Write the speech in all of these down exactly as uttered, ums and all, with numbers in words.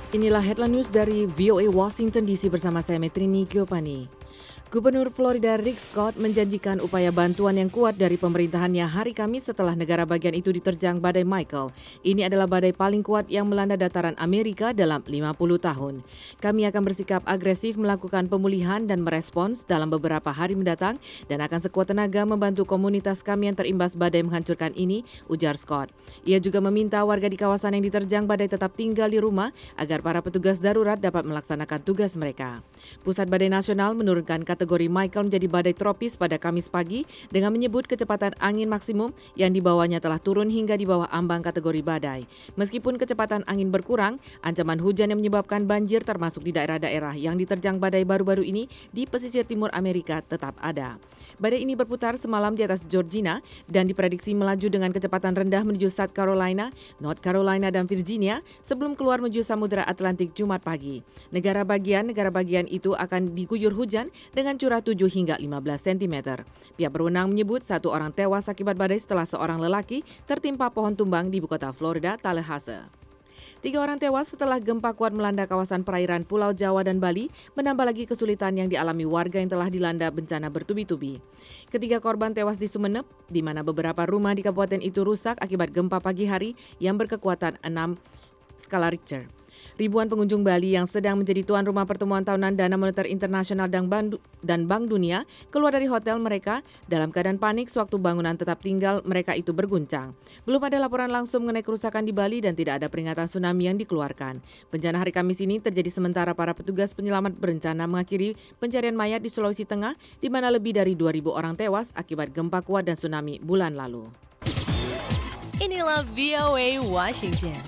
Inilah headline news dari V O A Washington D C bersama saya Metrini Giopani. Gubernur Florida Rick Scott menjanjikan upaya bantuan yang kuat dari pemerintahannya hari Kamis setelah negara bagian itu diterjang badai Michael. Ini adalah badai paling kuat yang melanda dataran Amerika dalam lima puluh tahun. Kami akan bersikap agresif melakukan pemulihan dan merespons dalam beberapa hari mendatang dan akan sekuat tenaga membantu komunitas kami yang terimbas badai menghancurkan ini, ujar Scott. Ia juga meminta warga di kawasan yang diterjang badai tetap tinggal di rumah agar para petugas darurat dapat melaksanakan tugas mereka. Pusat Badai Nasional menurunkan kategori Michael menjadi badai tropis pada Kamis pagi dengan menyebut kecepatan angin maksimum yang dibawanya telah turun hingga di bawah ambang kategori badai. Meskipun kecepatan angin berkurang, ancaman hujan yang menyebabkan banjir termasuk di daerah-daerah yang diterjang badai baru-baru ini di pesisir timur Amerika tetap ada. Badai ini berputar semalam di atas Georgia dan diprediksi melaju dengan kecepatan rendah menuju South Carolina, North Carolina, dan Virginia sebelum keluar menuju Samudra Atlantik Jumat pagi. Negara bagian negara bagian itu akan diguyur hujan dengan curah tujuh hingga lima belas sentimeter. Pihak berwenang menyebut satu orang tewas akibat badai setelah seorang lelaki tertimpa pohon tumbang di ibu kota Florida, Tallahassee. Tiga orang tewas setelah gempa kuat melanda kawasan perairan Pulau Jawa dan Bali, menambah lagi kesulitan yang dialami warga yang telah dilanda bencana bertubi-tubi. Ketiga korban tewas di Sumeneb, di mana beberapa rumah di kabupaten itu rusak akibat gempa pagi hari yang berkekuatan enam skala Richter. Ribuan pengunjung Bali yang sedang menjadi tuan rumah pertemuan tahunan Dana Moneter Internasional dan Bank Dunia keluar dari hotel mereka dalam keadaan panik sewaktu bangunan tetap tinggal mereka itu berguncang. Belum ada laporan langsung mengenai kerusakan di Bali dan tidak ada peringatan tsunami yang dikeluarkan. Bencana hari Kamis ini terjadi sementara para petugas penyelamat berencana mengakhiri pencarian mayat di Sulawesi Tengah di mana lebih dari dua ribu orang tewas akibat gempa kuat dan tsunami bulan lalu. Inilah V O A Washington.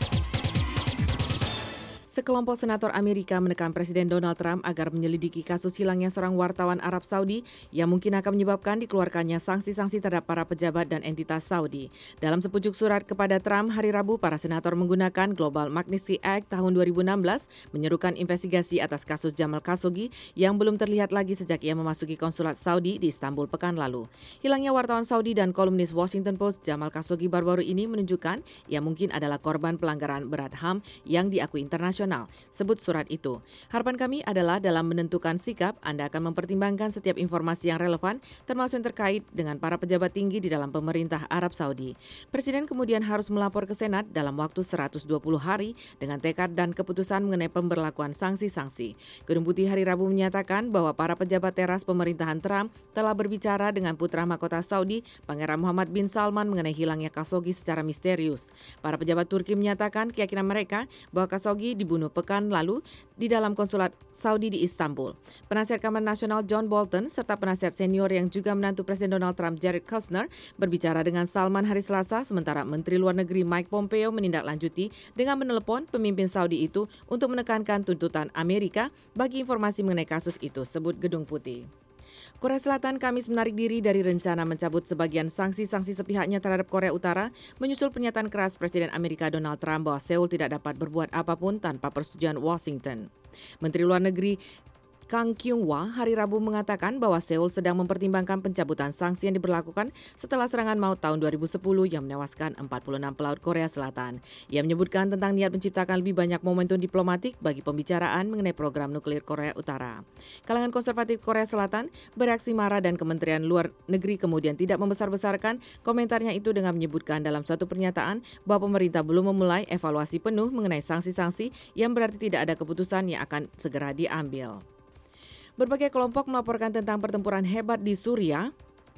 Sekelompok senator Amerika menekan Presiden Donald Trump agar menyelidiki kasus hilangnya seorang wartawan Arab Saudi yang mungkin akan menyebabkan dikeluarkannya sanksi-sanksi terhadap para pejabat dan entitas Saudi. Dalam sepucuk surat kepada Trump hari Rabu, para senator menggunakan Global Magnitsky Act tahun dua ribu enam belas menyerukan investigasi atas kasus Jamal Khashoggi yang belum terlihat lagi sejak ia memasuki konsulat Saudi di Istanbul pekan lalu. Hilangnya wartawan Saudi dan kolumnis Washington Post Jamal Khashoggi baru-baru ini menunjukkan ia mungkin adalah korban pelanggaran berat H A M yang diakui internasional. Sebut surat itu. Harapan kami adalah dalam menentukan sikap, Anda akan mempertimbangkan setiap informasi yang relevan, termasuk yang terkait dengan para pejabat tinggi di dalam pemerintah Arab Saudi. Presiden kemudian harus melapor ke Senat dalam waktu seratus dua puluh hari dengan tekad dan keputusan mengenai pemberlakuan sanksi-sanksi. Gedung Putih hari Rabu menyatakan bahwa para pejabat teras pemerintahan Trump telah berbicara dengan putra mahkota Saudi, Pangeran Muhammad bin Salman mengenai hilangnya Khashoggi secara misterius. Para pejabat Turki menyatakan keyakinan mereka bahwa Khashoggi dibunuh pekan lalu di dalam konsulat Saudi di Istanbul. Penasihat Keamanan Nasional John Bolton serta penasihat senior yang juga menantu Presiden Donald Trump Jared Kushner berbicara dengan Salman hari Selasa, sementara Menteri Luar Negeri Mike Pompeo menindaklanjuti dengan menelepon pemimpin Saudi itu untuk menekankan tuntutan Amerika bagi informasi mengenai kasus itu, sebut Gedung Putih. Korea Selatan Kamis menarik diri dari rencana mencabut sebagian sanksi-sanksi sepihaknya terhadap Korea Utara menyusul pernyataan keras Presiden Amerika Donald Trump bahwa Seoul tidak dapat berbuat apapun tanpa persetujuan Washington. Menteri Luar Negeri Kang Kyung-wha hari Rabu mengatakan bahwa Seoul sedang mempertimbangkan pencabutan sanksi yang diberlakukan setelah serangan maut tahun dua ribu sepuluh yang menewaskan empat puluh enam pelaut Korea Selatan. Ia menyebutkan tentang niat menciptakan lebih banyak momentum diplomatik bagi pembicaraan mengenai program nuklir Korea Utara. Kalangan konservatif Korea Selatan bereaksi marah dan Kementerian Luar Negeri kemudian tidak membesar-besarkan komentarnya itu dengan menyebutkan dalam suatu pernyataan bahwa pemerintah belum memulai evaluasi penuh mengenai sanksi-sanksi yang berarti tidak ada keputusan yang akan segera diambil. Berbagai kelompok melaporkan tentang pertempuran hebat di Suriah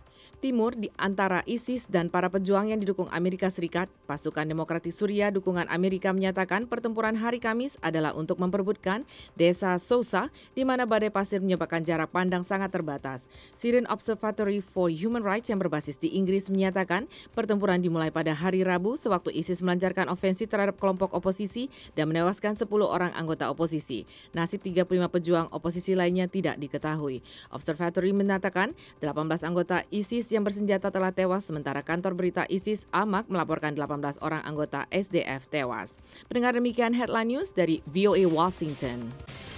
Timur di antara ISIS dan para pejuang yang didukung Amerika Serikat. Pasukan Demokratik Suriah dukungan Amerika menyatakan pertempuran hari Kamis adalah untuk memperebutkan desa Sousa di mana badai pasir menyebabkan jarak pandang sangat terbatas. Syrian Observatory for Human Rights yang berbasis di Inggris menyatakan pertempuran dimulai pada hari Rabu sewaktu ISIS melancarkan ofensi terhadap kelompok oposisi dan menewaskan sepuluh orang anggota oposisi. Nasib tiga puluh lima pejuang oposisi lainnya tidak diketahui. Observatory mengatakan delapan belas anggota ISIS yang bersenjata telah tewas, sementara kantor berita ISIS Amaq melaporkan delapan belas orang anggota S D F tewas. Pendengar, demikian headline news dari V O A Washington.